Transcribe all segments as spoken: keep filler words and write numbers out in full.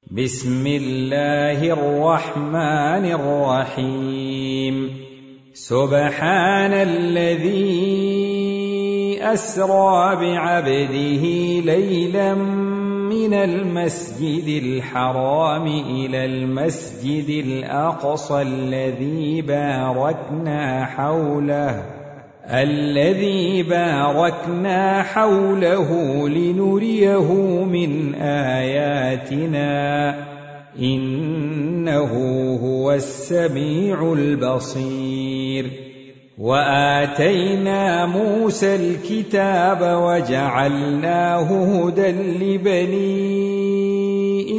بسم الله الرحمن الرحيم سبحان الذي أسرى بعبده ليلا من المسجد الحرام إلى المسجد الأقصى الذي باركنا حوله الذي باركنا حوله لنريه من آياتنا إنه هو السميع البصير. وآتينا موسى الكتاب وجعلناه هدى لبني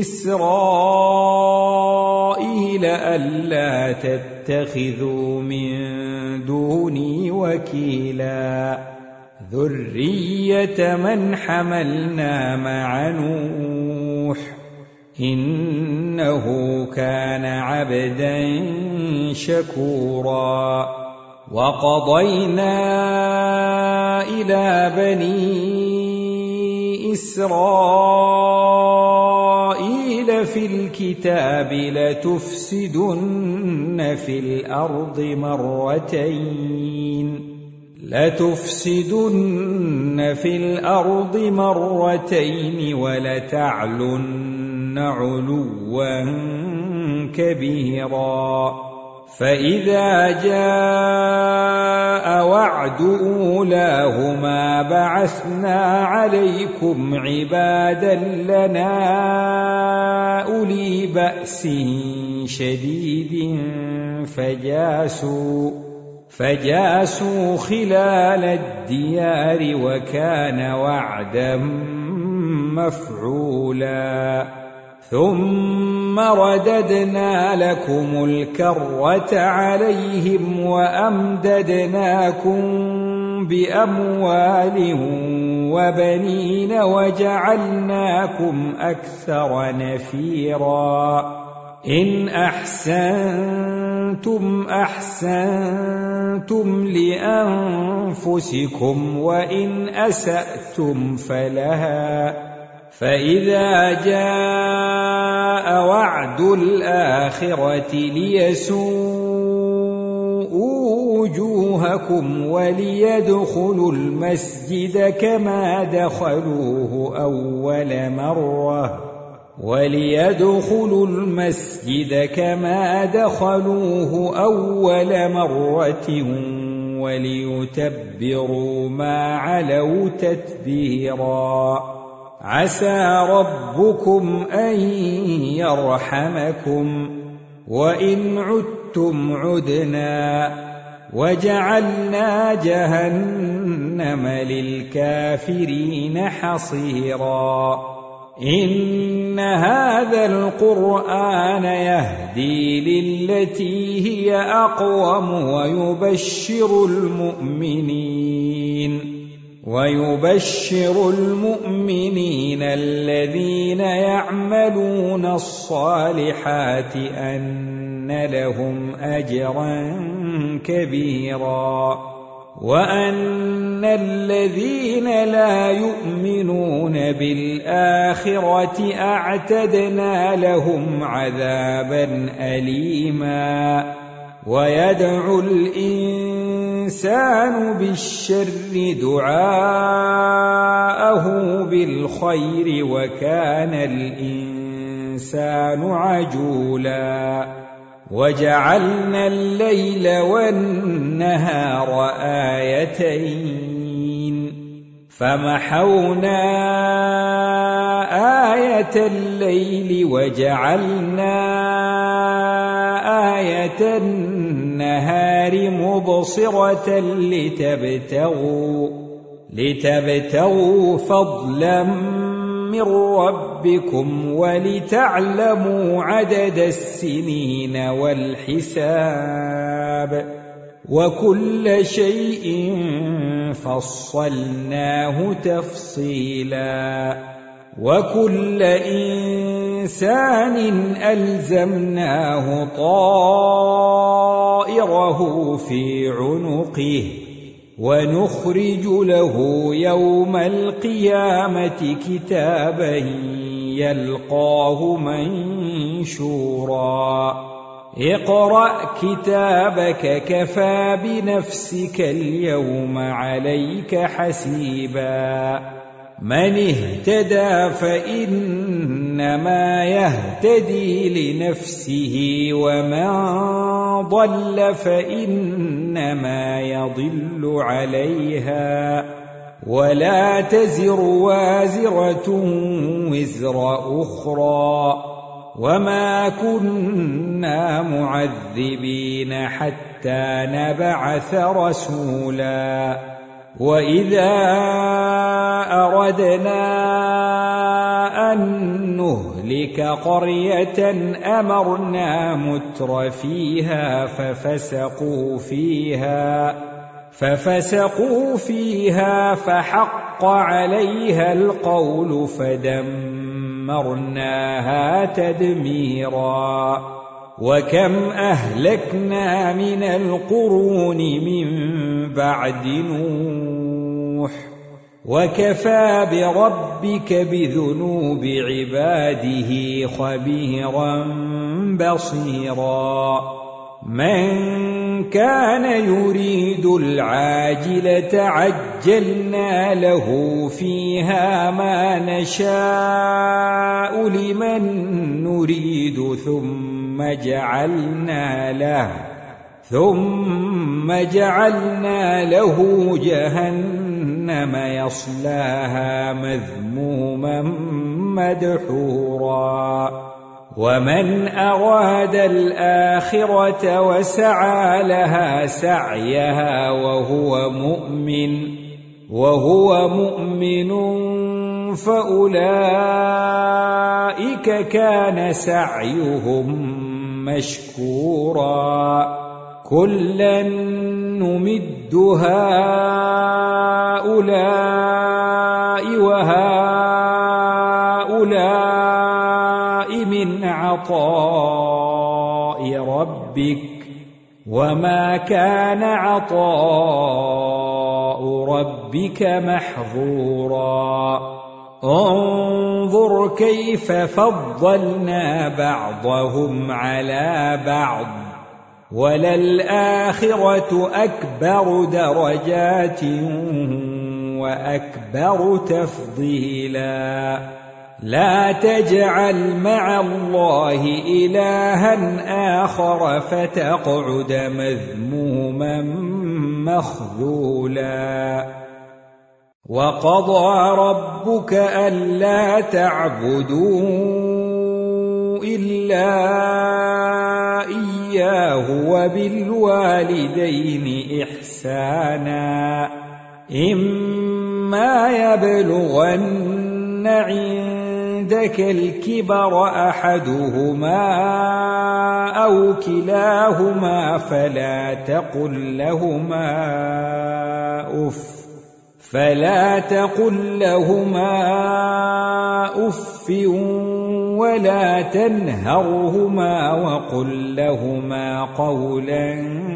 إسرائيل ألا تتخذوا من دوني وكيلا ذرية من حملنا مع نوح إنه كان عبدا شكورا. وقضينا إلى بني إسرائيل في الكتاب لتفسدن في الأرض مرتين لتفسدن في الأرض مرتين ولتعلن علوا كبيرا. فإذا جاء وعد أولاهما بعثنا عليكم عبادا لنا أولي بأس شديد فجاسوا فجاسوا خلال الديار وكان وعدا مفعولا. ثم رددنا لكم الكرة عليهم وأمددناكم بأموال وبنين وجعلناكم أكثر نفيرا. إن أحسنتم أحسنتم لأنفسكم وإن أسأتم فلها. فإذا جاء وعد الآخرة ليسوءوا وجوهكم وليدخلوا المسجد كما دخلوه أول مرة وليدخلوا المسجد كما دخلوه أول مرة وليتبروا ما علوا تتبيرا. عسى ربكم أن يرحمكم وإن عدتم عدنا وجعلنا جهنم للكافرين حصيرا. إن هذا القرآن يهدي للتي هي أقوم ويبشر المؤمنين ويبشر المؤمنين الذين يعملون الصالحات أن لهم أجرا كبيرا. وأن الذين لا يؤمنون بالآخرة أعتدنا لهم عذابا أليما. ويدعو الإنسان بالشر دعاءه بالخير وكان الإنسان عجولا. وجعلنا الليل والنهار آيتين فمحونا آية الليل وجعلنا آية النهار مبصرة لتبتغوا لتبتغوا فضلا من ربكم ولتعلموا عدد السنين والحساب وكل شيء فصلناه تفصيلا. وكل إنسان ألزمناه طائره في عنقه ونخرج له يوم القيامة كتابا يلقاه منشورا اقرأ كتابك كفى بنفسك اليوم عليك حسيبا من اهتدى فإنما يهتدي لنفسه ومن ضل فإنما يضل عليها ولا تزر وازرة وزر أخرى وما كنا معذبين حتى نبعث رسولا وإذا أردنا أن نهلك قرية أمرنا متر فيها ففسقوا فيها ففسقوا فيها فحق عليها القول فدمرناها تدميرا وكم أهلكنا من القرون من بعد نوح وكفى بربك بذنوب عباده خبيرا بصيرا من كان يريد العاجلة عجلنا له فيها ما نشاء لمن نريد ثم جعلنا له ثم جعلنا له جهنم يصلاها مذموما مدحورا ومن أراد الآخرة وسعى لها سعيها وهو مؤمن وهو مؤمن فأولئك كان سعيهم مشكورا كلا نمد هؤلاء وهؤلاء من عطاء ربك وما كان عطاء ربك محظورا انظر كيف فضلنا بعضهم على بعض وللآخرة أكبر درجات وأكبر تفضيلا لا تجعل مع الله إلها آخر فتقعد مذموما مخذولا وقضى ربك ألا تعبدوا إلا إياه وبالوالدين إحسانا إما يبلغن عندك الكبر أحدهما أو كلاهما فلا تقل لهما أف فلا تقل لهما أف ولا تنهرهما وقل لهما قولا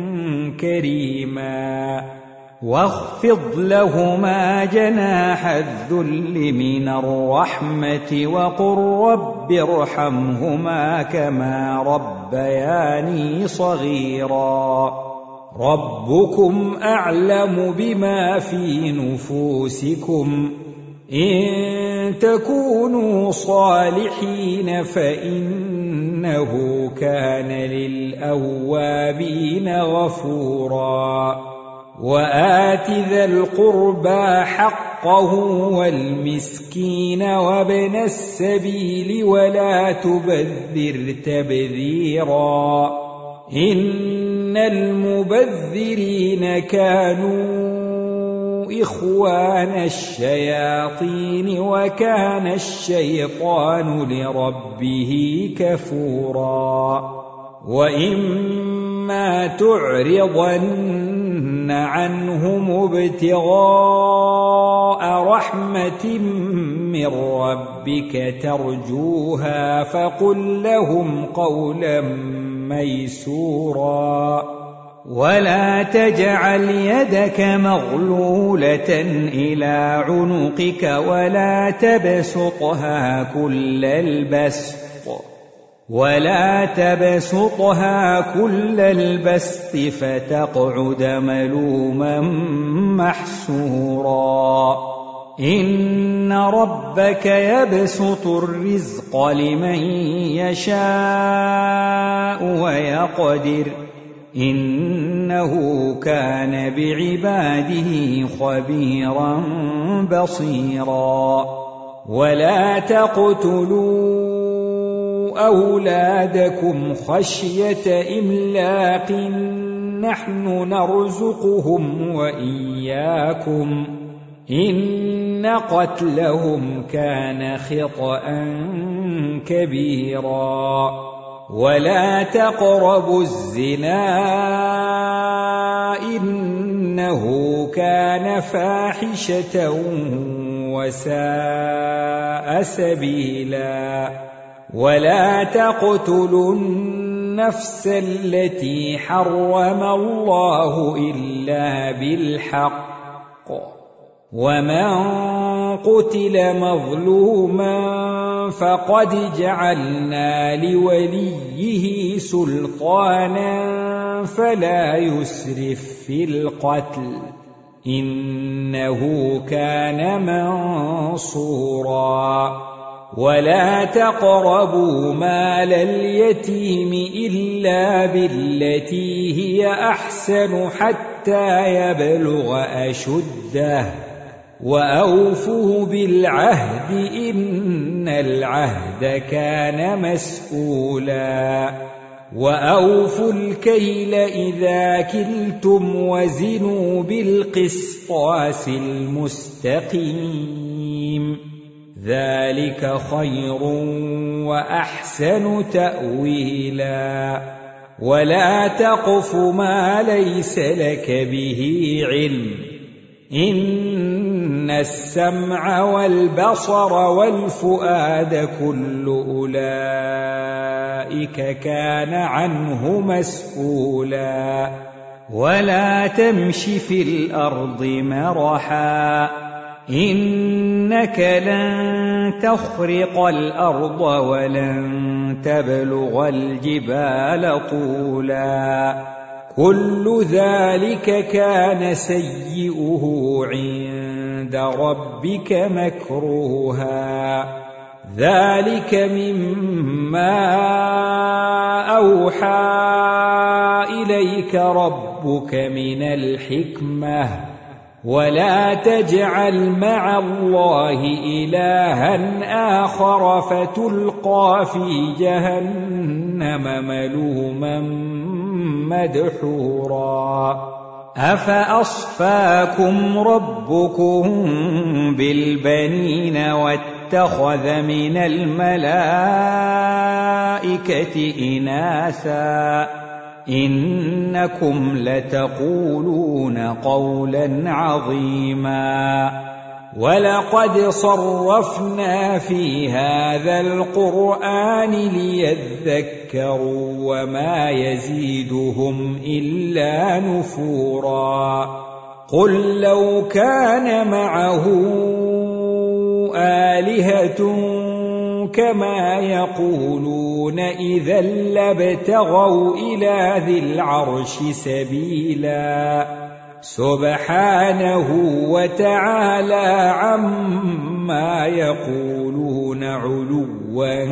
كريما واخفض لهما جناح الذل من الرحمة وقل رب ارحمهما كما ربياني صغيرا ربكم أعلم بما في نفوسكم إن تكونوا صالحين فإنه كان للأوابين غفورا وآت ذا القربى حقه والمسكين وابن السبيل ولا تبذر تبذيرا إن المبذرين كانوا إخوان الشياطين وكان الشيطان لربه كفورا وإما تعرضن عنهم ابتغاء رحمة من ربك ترجوها فقل لهم قولا ميسورا ولا تجعل يدك مغلولة إلى عنقك ولا تبسطها كل البسط ولا تبسطها كل البسط فتقعد ملوما محسورا إن ربك يبسط الرزق لمن يشاء ويقدر إنه كان بعباده خبيرا بصيرا ولا تقتلوا أولادكم خشية إملاق نحن نرزقهم وإياكم إن قتلهم كان خطأ كبيرا ولا تقربوا الزنا إنه كان فاحشة وساء سبيلا ولا تقتلوا النفس التي حرم الله إلا بالحق ومن قتل مظلوما فقد جعلنا لوليه سلطانا فلا يسرف في القتل إنه كان منصورا ولا تقربوا مال اليتيم إلا بالتي هي أحسن حتى يبلغ أشده وأوفوا بالعهد إن العهد كان مسؤولا وأوفوا الكيل إذا كلتم وزنوا بالقسطاس المستقيم ذلك خير وأحسن تأويلا ولا تقف ما ليس لك به علم إن السمع والبصر والفؤاد كل أولئك كان عنه مسؤولا ولا تمش في الأرض مرحا إنك لن تخرق الأرض ولن تبلغ الجبال طولا كل ذلك كان سيئه عند ربك مكروها ذلك مما أوحى إليك ربك من الحكمة ولا تجعل مع الله إلها آخر فتلقى في جهنم ملوما مدحورا أفأصفاكم ربكم بالبنين واتخذ من الملائكة إناثا إنكم لتقولون قولا عظيما ولقد صرفنا في هذا القرآن ليذكروا وما يزيدهم إلا نفورا قل لو كان معه آلهة كما يقولون إذا لابتغوا إلى ذي العرش سبيلا سبحانه وتعالى عما يقولون علوا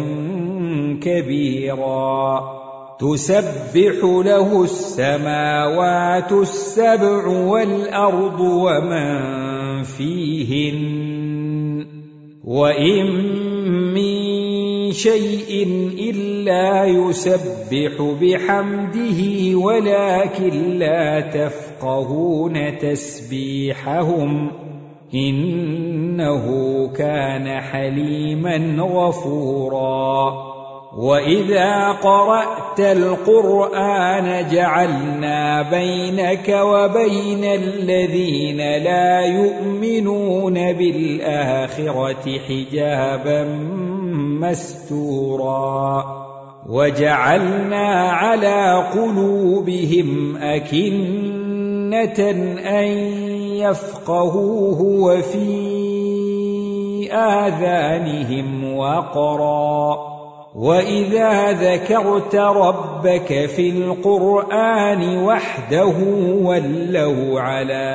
كبيرا تسبح له السماوات السبع والأرض ومن فيهن وإن من شيء إلا يسبح بحمده ولكن لا تفقهون تسبيحهم إنه كان حليما غفورا وإذا قرأت القرآن جعلنا بينك وبين الذين لا يؤمنون بالآخرة حجابا مستورا وجعلنا على قلوبهم أكنة أن يفقهوه وفي آذانهم وقرا وإذا ذكرت ربك في القرآن وحده ولوا على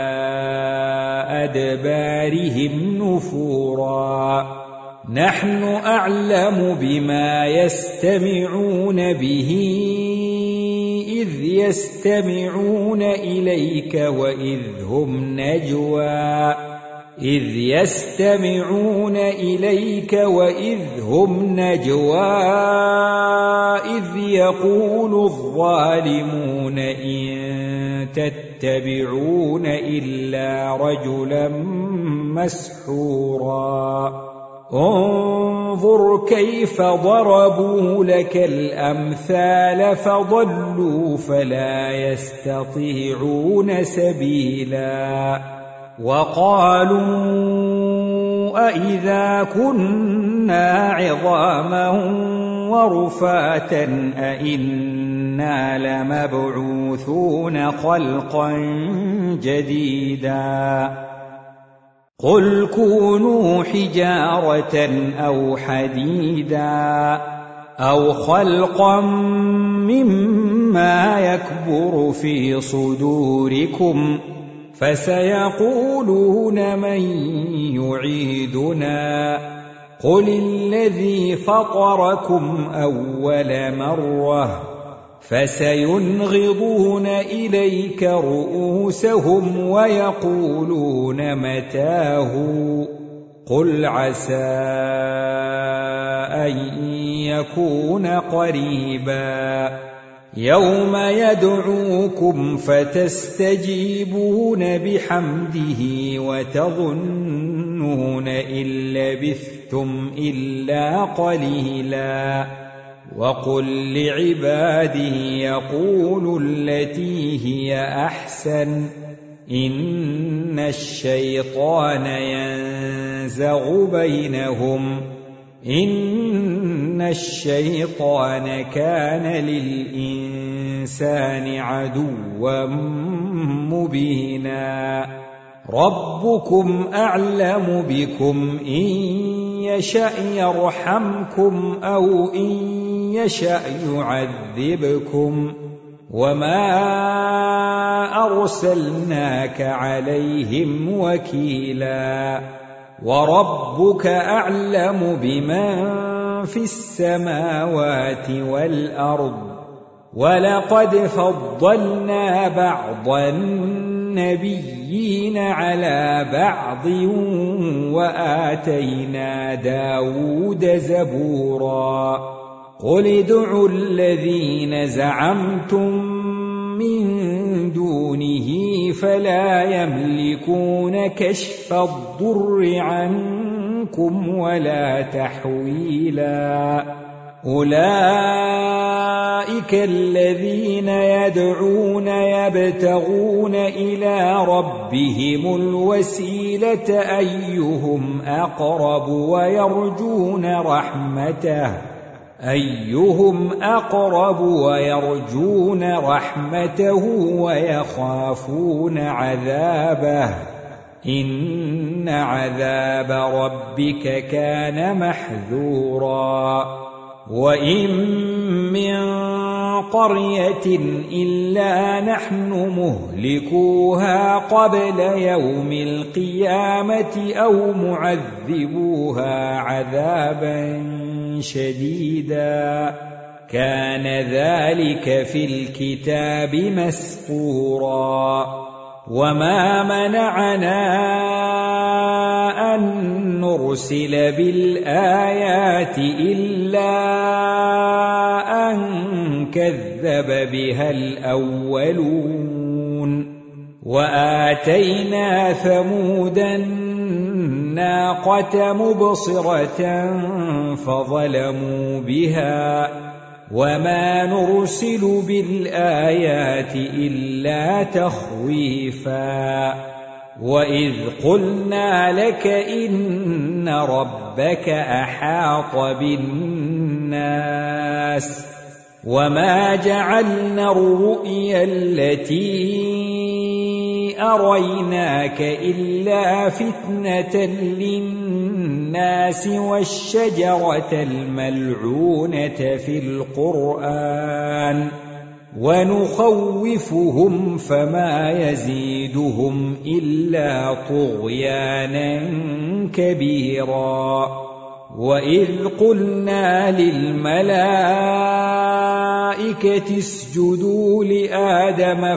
أدبارهم نفورا نحن أعلم بما يستمعون به إذ يستمعون إليك وإذ هم نجوى إذ يستمعون إليك وإذ هم نجوى إذ يقول الظالمون إن تتبعون إلا رجلا مسحورا انظر كيف ضربوا لك الأمثال فضلوا فلا يستطيعون سبيلا وقالوا أإذا كنا عظاما ورفاتا أإنا لمبعوثون خلقا جديدا قل كونوا حجارة أو حديدا أو خلقا مما يكبر في صدوركم فسيقولون من يعيدنا قل الذي فطركم أول مرة فسينغضون إليك رؤوسهم ويقولون متاه قل عسى أن يكون قريبا يوم يدعوكم فتستجيبون بحمده وتظنون إن لبثتم إلا قليلا وقل لعبادي يقولوا التي هي أحسن إن الشيطان ينزغ بينهم إن الشيطان كان للإنسان عدوا مبينا ربكم أعلم بكم إن يشأ يرحمكم أو إن يشأ يعذبكم وما أرسلناك عليهم وكيلا وربك أعلم بمن في السماوات والأرض ولقد فضلنا بعض النبيين على بعض وآتينا داود زبورا قل ادعوا الذين زعمتم من دونه فلا يملكون كشف الضر عنكم ولا تحويلا أولئك الذين يدعون يبتغون إلى ربهم الوسيلة أيهم أقرب ويرجون رحمته أيهم أقرب ويرجون رحمته ويخافون عذابه إن عذاب ربك كان محذورا وإن من قرية إلا نحن مهلكوها قبل يوم القيامة أو معذبوها عذابا شديدا كان ذلك في الكتاب مسطورا وما منعنا أن نرسل بالآيات إلا أن كذب بها الأولون وآتينا ثمود الناقة مبصرة فظلموا بها وما نرسل بالآيات إلا تخويفا وإذ قلنا لك إن ربك أحاط بالناس وما جعلنا الرؤيا التي أريناك إلا فتنة للناس والشجرة الملعونة في القرآن ونخوفهم فما يزيدهم إلا طغيانا كبيرا. وإذ قلنا للملائكة اسجدوا لآدم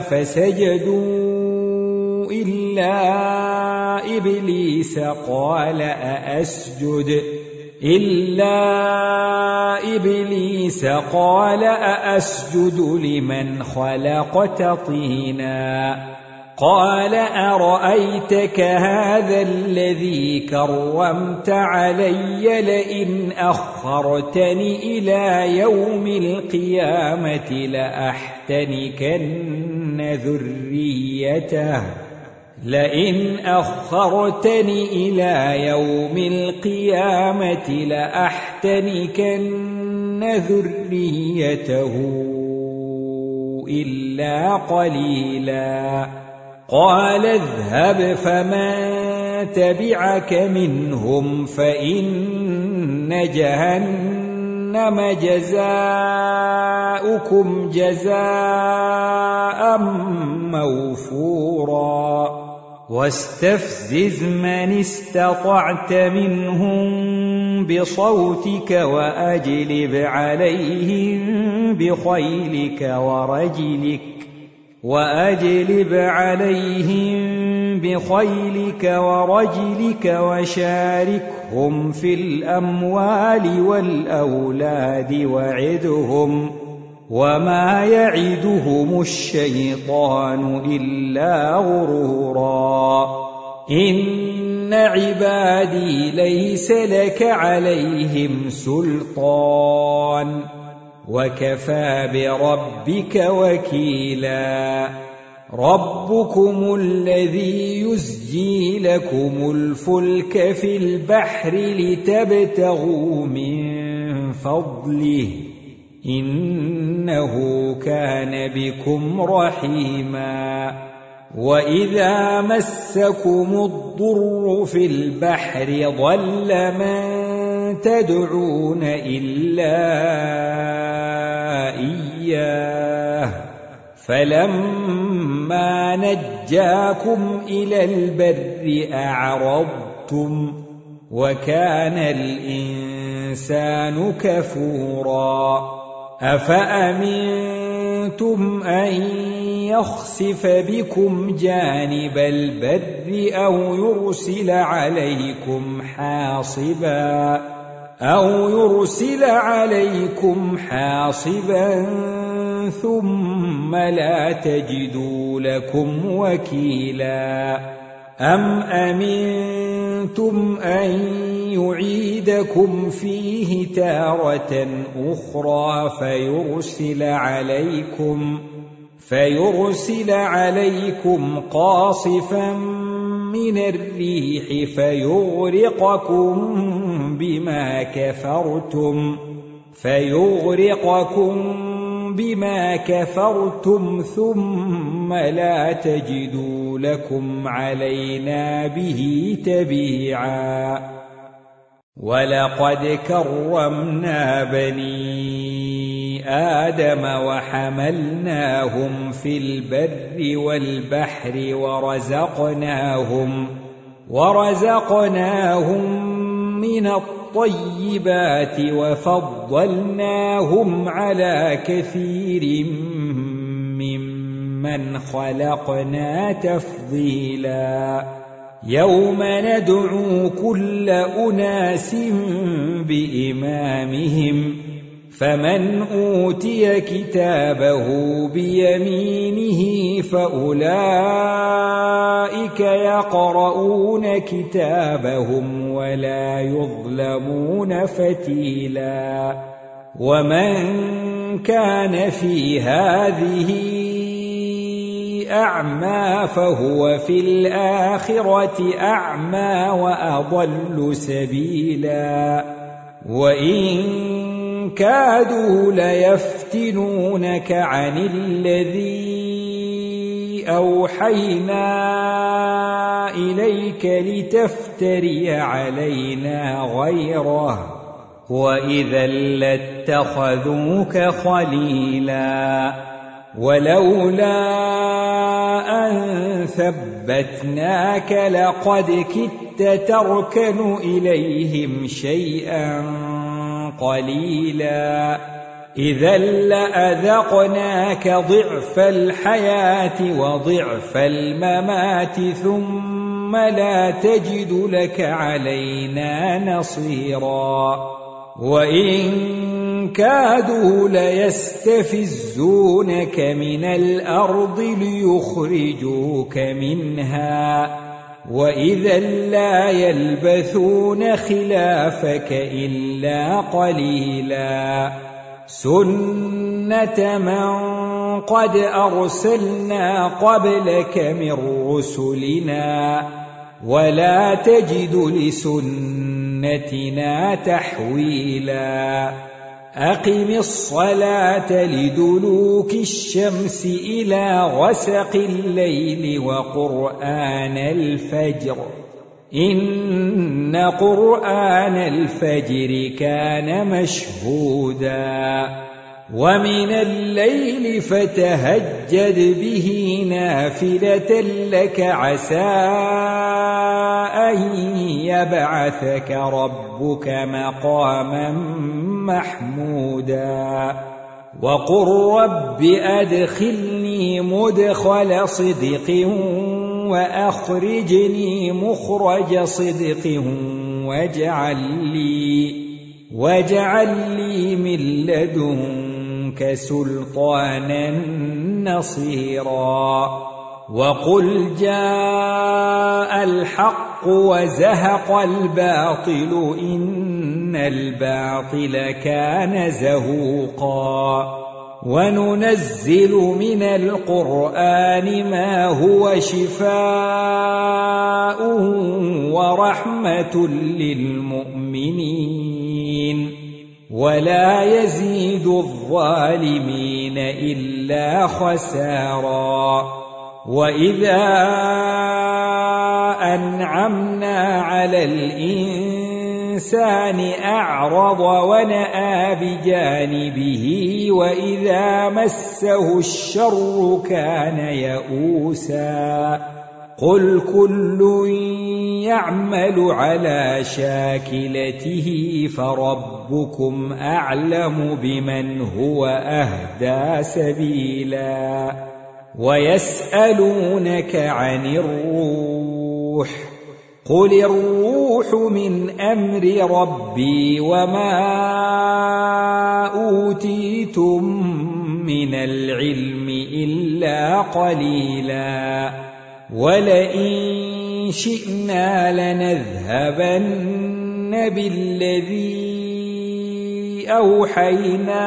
فسجدوا إلا إبليس قال أأسجد إلا إبليس قال أأسجد لمن خلقت طينا قال أرأيتك هذا الذي كرمت علي لئن أخرتني إلى يوم القيامة لأحتنكن ذريته لئن أخرتني إلى يوم القيامة لأحتنكن ذريته إلا قليلا. قال اذهب فمن تبعك منهم فإن جهنم جزاؤكم جزاء موفورا. واستفزز من استطعت منهم بصوتك وأجلب عليهم بخيلك ورجلك وأجلب عليهم بخيلك ورجلك وشاركهم في الأموال والأولاد وعدهم وما يعدهم الشيطان إلا غرورا. إن عبادي ليس لك عليهم سلطان وكفى بربك وكيلا. ربكم الذي يزجي لكم الفلك في البحر لتبتغوا من فضله إنه كان بكم رحيما. وإذا مسكم الضر في البحر ضل من تدعون إلا إياه فلما نجاكم إلى البر أعرضتم وكان الإنسان كفورا. أفأمنتم أن يخسف بكم جانب البر أو يرسل عليكم حاصبا أو يرسل عليكم حاصبا ثم لا تجدوا لكم وكيلا. أم أمنتم أن يعيدكم فيه تارة أخرى فيرسل عليكم فيرسل عليكم قاصفا من الريح فيغرقكم بما كفرتم فيغرقكم بما كفرتم ثم لا تجدوا لكم علينا به تبيعا. ولقد كرمنا بني آدم وحملناهم في البر والبحر ورزقناهم ورزقناهم من الطيبات وفضلناهم على كثير ممن خلقنا تفضيلا. يوم ندعو كل أناس بإمامهم فمن أوتي كتابه بيمينه فأولئك يقرؤون كتابهم ولا يظلمون فتيلا. ومن كان في هذه أعمى فهو في الآخرة أعمى وأضل سبيلا. وإن كادوا ليفتنونك عن الذي أوحينا إليك لتفتري علينا غيره وإذا لاتخذوك خليلا ولولا أن ثبتناك لقد كدت تركن إليهم شيئا قليلا إذا لأذقناك ضعف الحياة وضعف الممات ثم لا تجد لك علينا نصيرا وإن كادوا ليستفزونك من الأرض ليخرجوك منها وإذا لا يلبثون خلافك إلا قليلا سنة من قد أرسلنا قبلك من رسلنا ولا تجد لسنتنا تحويلا أقم الصلاة لدلوك الشمس إلى غسق الليل وقرآن الفجر إن قرآن الفجر كان مشهودا ومن الليل فتهجد به نافلة لك عسى أن يبعثك ربك مقاما محمودا وقل رب أدخلني مدخل صدق وأخرجني مخرج صدق واجعل لي, واجعل لي من لدنك سلطانا نصيرا وقل جاء الحق وزهق الباطل إن الباطل كان زهوقا وننزل من القرآن ما هو شفاء ورحمة للمؤمنين ولا يزيد الظالمين إلا خسارا وإذا أنعمنا على الإنسان أعرض ونأى بجانبه وإذا مسه الشر كان يئوسا قل كل يعمل على شاكلته فربكم أعلم بمن هو أهدى سبيلا ويسألونك عن الروح قل الروح من أمر ربي وما أوتيتم من العلم إلا قليلا ولئن شئنا لنذهبن بالذي أوحينا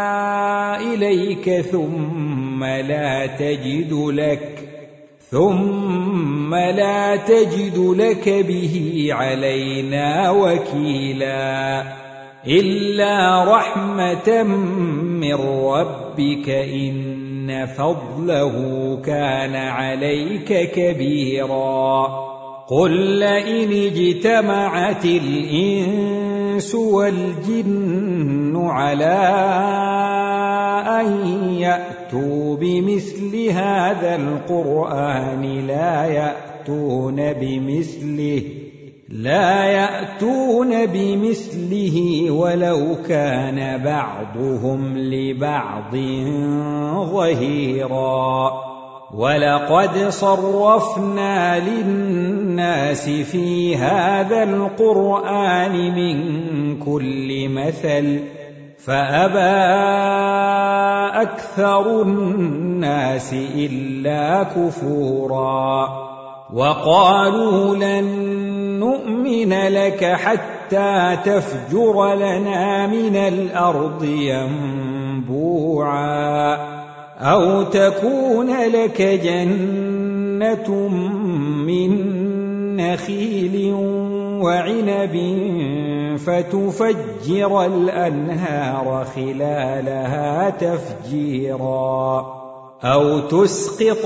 إليك ثم لا تجد لك ثم لا تجد لك به علينا وكيلا إلا رحمة من ربك إن فضله كان عليك كبيرا قل لئن اجتمعت الإنس والجن على أن يأتوا بمثل هذا القرآن لا يأتون بمثله لا يأتون بمثله ولو كان بعضهم لبعض ظهيرا ولقد صرفنا للناس في هذا القرآن من كل مثل فأبى أكثر الناس إلا كفورا وقالوا لن نؤمن لك حتى تفجر لنا من الأرض ينبوعا أو تكون لك جنة من نخيل وعنب فتفجر الأنهار خلالها تفجيرا أو تسقط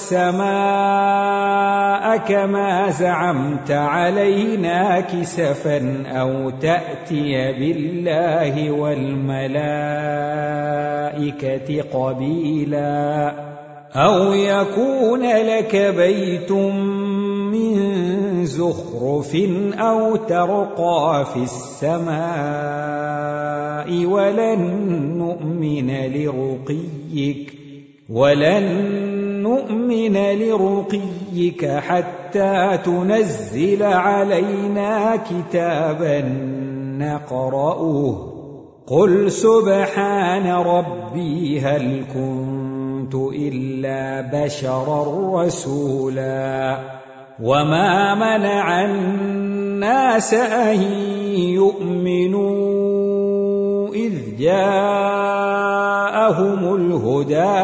السماء كما زعمت علينا كسفا أو تأتي بالله والملائكة قبيلا أو يكون لك بيت من زخرف أو ترقى في السماء ولن نؤمن لرقيك ولن نؤمن لرقيك حتى تنزل علينا كتابا نقرأه قل سبحان ربي هل كنت إلا بشرا رسولا وما منع الناس أن يؤمنوا إذ جاءهم الهدى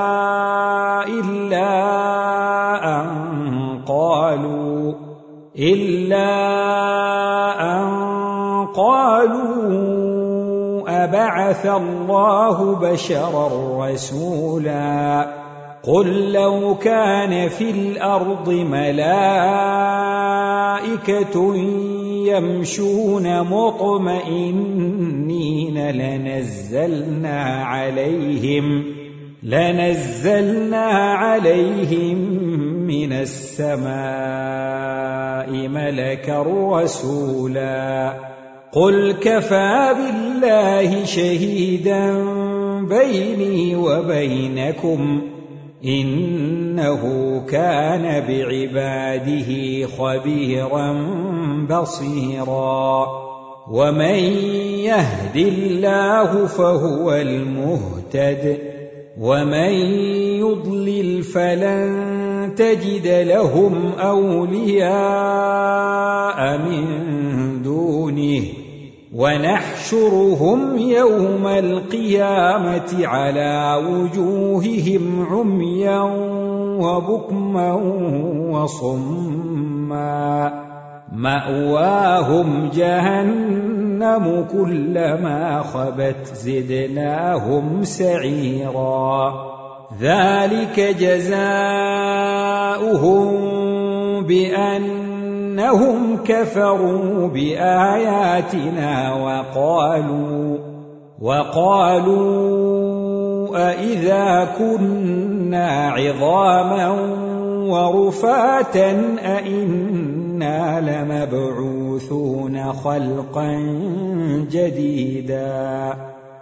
إلا أن قالوا إلا أن قالوا أبعث الله بشرا رسولا قل لو كان في الأرض ملائكة يمشون مطمئنين لنزلنا عليهم لنزلنا عليهم من السماء ملكا رسولا قل كفى بالله شهيدا بيني وبينكم إنه كان بعباده خبيرا بصيرا ومن يهد الله فهو المهتد ومن يضلل فلن تجد لهم أولياء من دونه ونحشرهم يوم القيامة على وجوههم عميا وبكما وصما مأواهم جهنم كلما خبت زدناهم سعيرا ذلك جزاؤهم بأن أنهم كفروا بآياتنا وقالوا وقالوا أإذا كنا عظاما ورفاتا أإنا لمبعوثون خلقا جديدا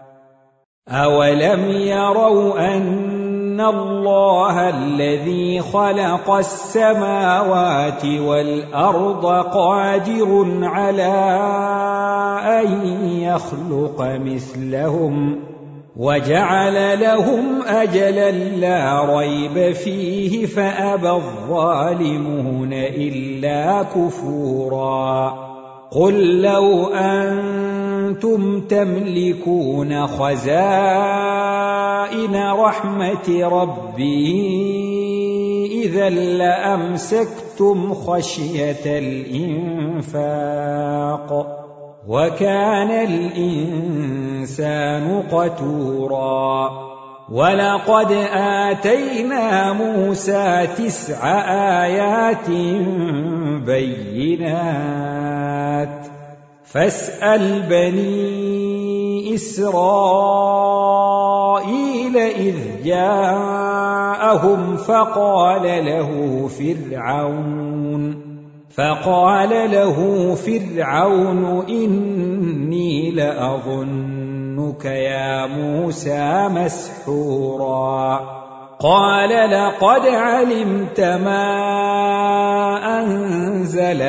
أولم يروا أن إن الله الذي خلق السماوات والأرض قادر على أن يخلق مثلهم وجعل لهم أجلا لا ريب فيه فأبى الظالمون إلا كفورا قل لو أنتم تملكون خزائن رحمة ربي إذا لأمسكتم خشية الإنفاق وكان الإنسان قتورا ولقد آتينا موسى تسع آيات بينات فاسأل بني إسرائيل إذ جاءهم فقال له فرعون فقال له فرعون إني لأظنك يا موسى مسحورا قال لقد علمت ما أنزل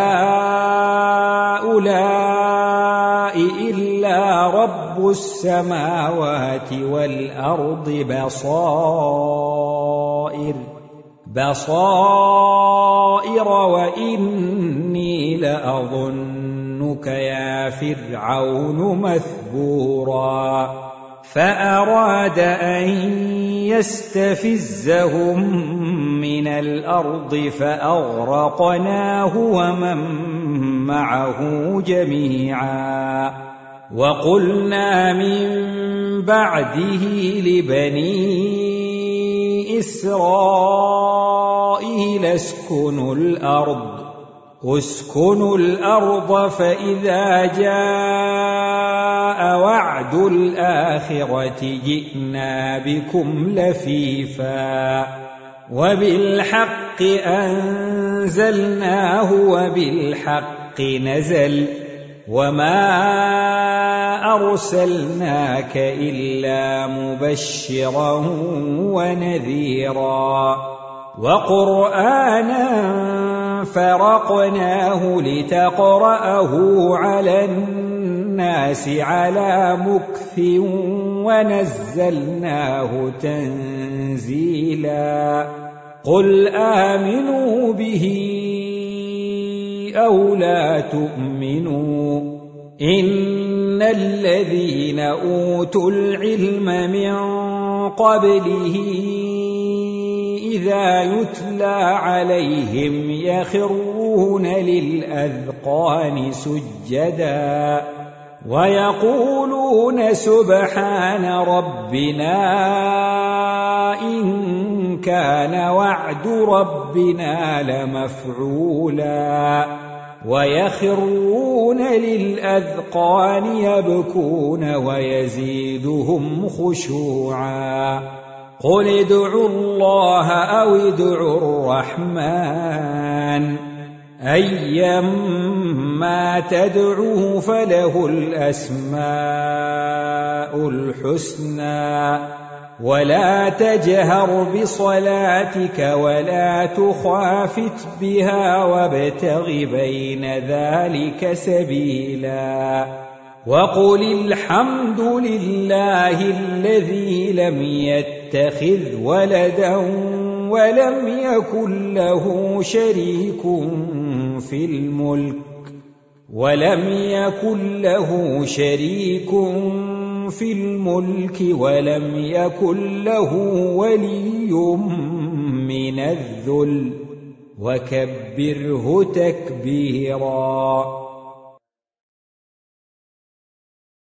هؤلاء إلا رب السماوات والأرض بصائر بصائر وإني لأظنك يا فرعون مثبورا فأراد أن يستفزهم من الأرض فأغرقناه ومن معه جميعا. وقلنا من بعده لبني إسرائيل اسكنوا الأرض اسكنوا الأرض فإذا جاء وعد الآخرة جئنا بكم لفيفا وبالحق أنزلناه وبالحق نزل وما أرسلناك إلا مبشرا ونذيرا وقرآنا فرقناه لتقرأه على الناس على مكث ونزلناه تنزيلا. قل آمنوا به أو لا تؤمنوا إن الذين أوتوا العلم من قبله إذا يتلى عليهم يخرون للأذقان سجدا ويقولون سبحان ربنا إن كان وعد ربنا لمفعولا ويخرون للأذقان يبكون ويزيدهم خشوعا. قل ادعوا الله أو ادعوا الرحمن أيما تدعوا فله الأسماء الحسنى ولا تجهر بصلاتك ولا تخافت بها وابتغ بين ذلك سبيلا. وقل الحمد لله الذي لم يتخذ ولدا ولم يكن له شريك في الملك ولم يكن له شريك في الملك ولم يكن له ولي من الذل وكبره تكبيرا.